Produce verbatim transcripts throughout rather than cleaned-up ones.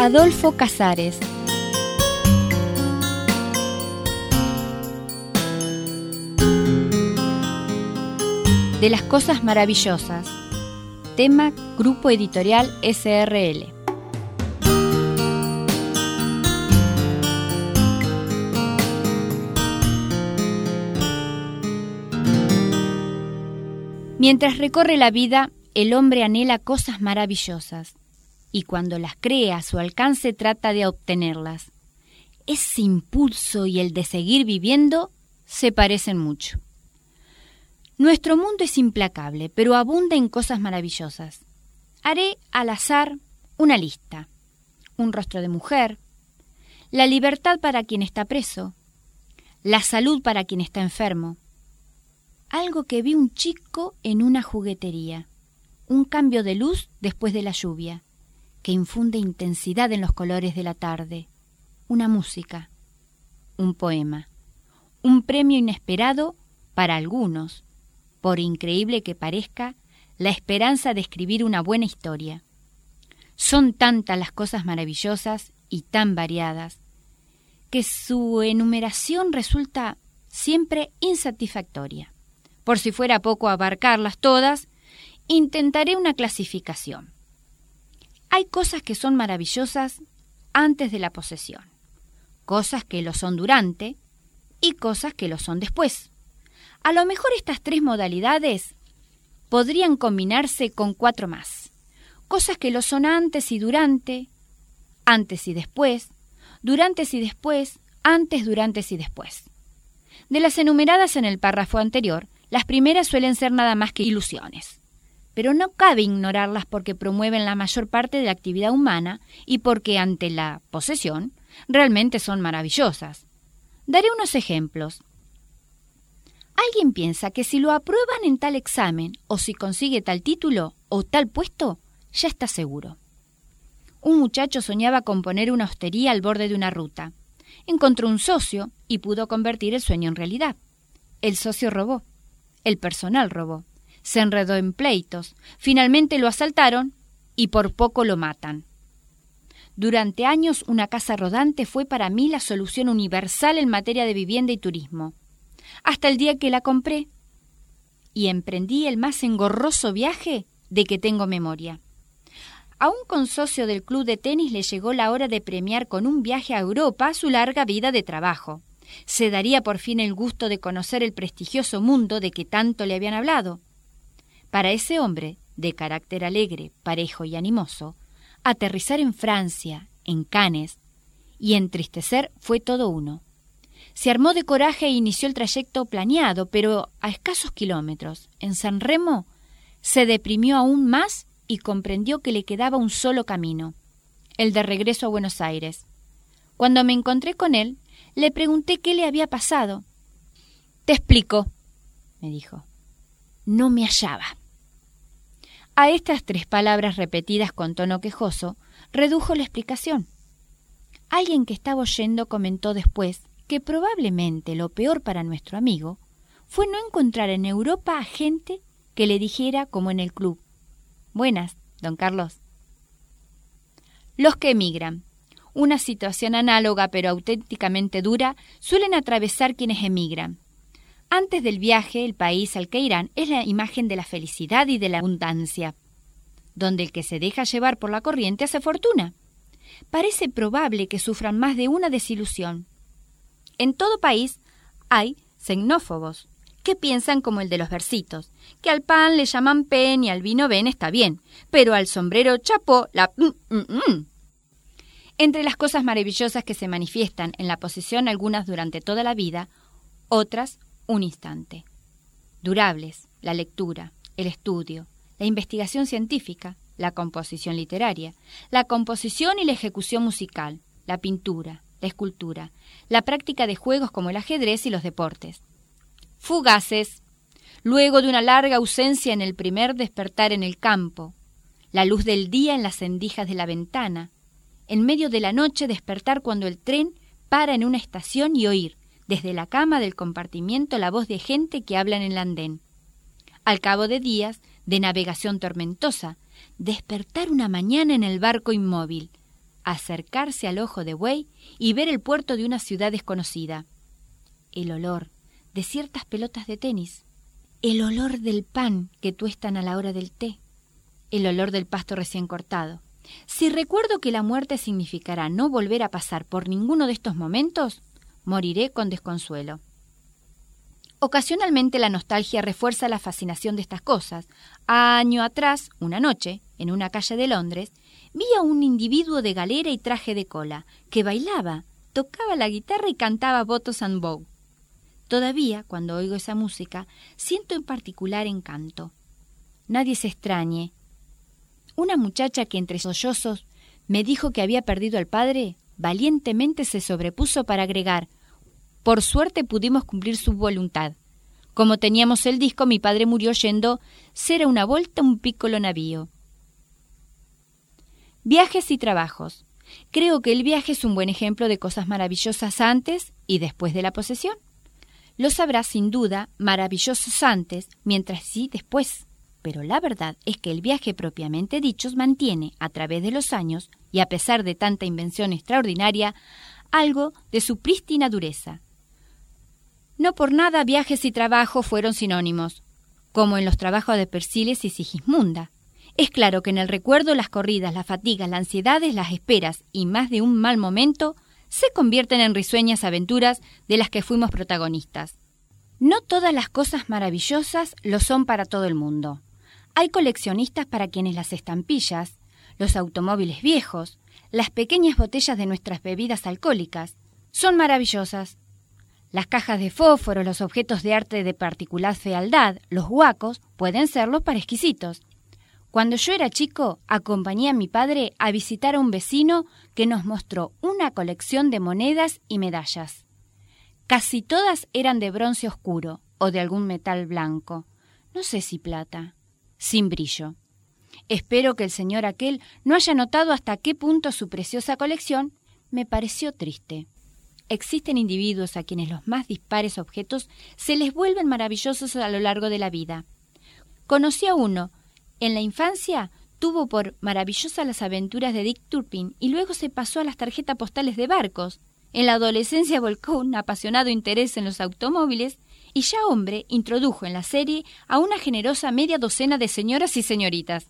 Adolfo Casares. De las cosas maravillosas. Tema Grupo Editorial S R L. Mientras recorre la vida, el hombre anhela cosas maravillosas, y cuando las cree a su alcance trata de obtenerlas. Ese impulso y el de seguir viviendo se parecen mucho. Nuestro mundo es implacable, pero abunda en cosas maravillosas. Haré al azar una lista. Un rostro de mujer, la libertad para quien está preso, la salud para quien está enfermo, algo que vi un chico en una juguetería, un cambio de luz después de la lluvia, que infunde intensidad en los colores de la tarde, una música, un poema, un premio inesperado para algunos, por increíble que parezca, la esperanza de escribir una buena historia. Son tantas las cosas maravillosas y tan variadas, que su enumeración resulta siempre insatisfactoria. Por si fuera poco abarcarlas todas, intentaré una clasificación. Hay cosas que son maravillosas antes de la posesión, cosas que lo son durante y cosas que lo son después. A lo mejor estas tres modalidades podrían combinarse con cuatro más. Cosas que lo son antes y durante, antes y después, durante y después, antes, durante y después. De las enumeradas en el párrafo anterior, las primeras suelen ser nada más que ilusiones, pero no cabe ignorarlas porque promueven la mayor parte de la actividad humana y porque ante la posesión realmente son maravillosas. Daré unos ejemplos. ¿Alguien piensa que si lo aprueban en tal examen o si consigue tal título o tal puesto, ya está seguro? Un muchacho soñaba con poner una hostería al borde de una ruta. Encontró un socio y pudo convertir el sueño en realidad. El socio robó. El personal robó, se enredó en pleitos, finalmente lo asaltaron y por poco lo matan. Durante años una casa rodante fue para mí la solución universal en materia de vivienda y turismo, hasta el día que la compré y emprendí el más engorroso viaje de que tengo memoria. A un consocio del club de tenis le llegó la hora de premiar con un viaje a Europa su larga vida de trabajo. Se daría por fin el gusto de conocer el prestigioso mundo de que tanto le habían hablado. Para ese hombre, de carácter alegre, parejo y animoso, aterrizar en Francia, en Cannes, y entristecer fue todo uno. Se armó de coraje e inició el trayecto planeado, pero a escasos kilómetros, en San Remo, se deprimió aún más y comprendió que le quedaba un solo camino, el de regreso a Buenos Aires. Cuando me encontré con él, le pregunté qué le había pasado. «Te explico», me dijo. No me hallaba. A estas tres palabras repetidas con tono quejoso, redujo la explicación. Alguien que estaba oyendo comentó después que probablemente lo peor para nuestro amigo fue no encontrar en Europa a gente que le dijera como en el club: «Buenas, don Carlos». Los que emigran. Una situación análoga pero auténticamente dura suelen atravesar quienes emigran. Antes del viaje, el país al que irán es la imagen de la felicidad y de la abundancia, donde el que se deja llevar por la corriente hace fortuna. Parece probable que sufran más de una desilusión. En todo país hay xenófobos, que piensan como el de los versitos, que al pan le llaman pen y al vino ven está bien, pero al sombrero chapó la... Mm, mm, mm. Entre las cosas maravillosas que se manifiestan en la posesión, algunas durante toda la vida, otras un instante. Durables, la lectura, el estudio, la investigación científica, la composición literaria, la composición y la ejecución musical, la pintura, la escultura, la práctica de juegos como el ajedrez y los deportes. Fugaces, luego de una larga ausencia en el primer despertar en el campo, la luz del día en las rendijas de la ventana, en medio de la noche despertar cuando el tren para en una estación y oír, desde la cama del compartimiento, la voz de gente que habla en el andén. Al cabo de días de navegación tormentosa, despertar una mañana en el barco inmóvil, acercarse al ojo de buey y ver el puerto de una ciudad desconocida. El olor de ciertas pelotas de tenis, el olor del pan que tuestan a la hora del té, el olor del pasto recién cortado. Si recuerdo que la muerte significará no volver a pasar por ninguno de estos momentos, moriré con desconsuelo. Ocasionalmente la nostalgia refuerza la fascinación de estas cosas. Año atrás, una noche, en una calle de Londres, vi a un individuo de galera y traje de cola, que bailaba, tocaba la guitarra y cantaba Botos and Bow. Todavía, cuando oigo esa música, siento en particular encanto. Nadie se extrañe. Una muchacha que entre sollozos me dijo que había perdido al padre, valientemente se sobrepuso para agregar: por suerte pudimos cumplir su voluntad. Como teníamos el disco, mi padre murió yendo «Sera una volta un piccolo navío». Viajes y trabajos. Creo que el viaje es un buen ejemplo de cosas maravillosas antes y después de la posesión. Los habrá sin duda maravillosos antes, mientras sí después. Pero la verdad es que el viaje propiamente dicho mantiene, a través de los años, y a pesar de tanta invención extraordinaria, algo de su prístina dureza. No por nada viajes y trabajo fueron sinónimos, como en los trabajos de Persiles y Sigismunda. Es claro que en el recuerdo las corridas, las fatigas, las ansiedades, las esperas y más de un mal momento se convierten en risueñas aventuras de las que fuimos protagonistas. No todas las cosas maravillosas lo son para todo el mundo. Hay coleccionistas para quienes las estampillas, los automóviles viejos, las pequeñas botellas de nuestras bebidas alcohólicas son maravillosas. Las cajas de fósforo, los objetos de arte de particular fealdad, los guacos, pueden serlo para exquisitos. Cuando yo era chico, acompañé a mi padre a visitar a un vecino que nos mostró una colección de monedas y medallas. Casi todas eran de bronce oscuro o de algún metal blanco, no sé si plata, sin brillo. Espero que el señor aquel no haya notado hasta qué punto su preciosa colección me pareció triste. Existen individuos a quienes los más dispares objetos se les vuelven maravillosos a lo largo de la vida. Conocí a uno. En la infancia tuvo por maravillosas las aventuras de Dick Turpin y luego se pasó a las tarjetas postales de barcos. En la adolescencia volcó un apasionado interés en los automóviles y ya hombre introdujo en la serie a una generosa media docena de señoras y señoritas.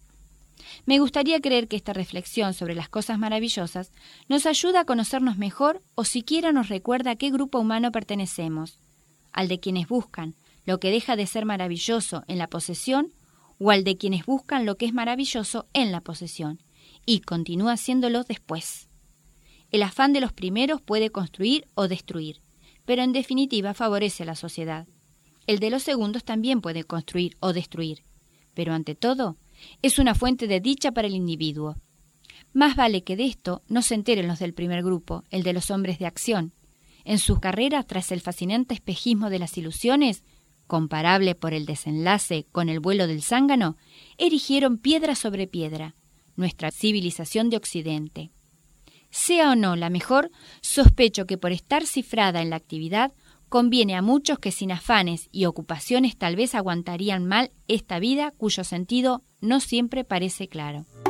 Me gustaría creer que esta reflexión sobre las cosas maravillosas nos ayuda a conocernos mejor o siquiera nos recuerda a qué grupo humano pertenecemos, al de quienes buscan lo que deja de ser maravilloso en la posesión o al de quienes buscan lo que es maravilloso en la posesión y continúa haciéndolo después. El afán de los primeros puede construir o destruir, pero en definitiva favorece a la sociedad. El de los segundos también puede construir o destruir, pero ante todo es una fuente de dicha para el individuo. Más vale que de esto no se enteren los del primer grupo, el de los hombres de acción. En sus carreras tras el fascinante espejismo de las ilusiones, comparable por el desenlace con el vuelo del zángano, erigieron piedra sobre piedra, nuestra civilización de Occidente. Sea o no la mejor, sospecho que por estar cifrada en la actividad, conviene a muchos que sin afanes y ocupaciones tal vez aguantarían mal esta vida cuyo sentido no siempre parece claro.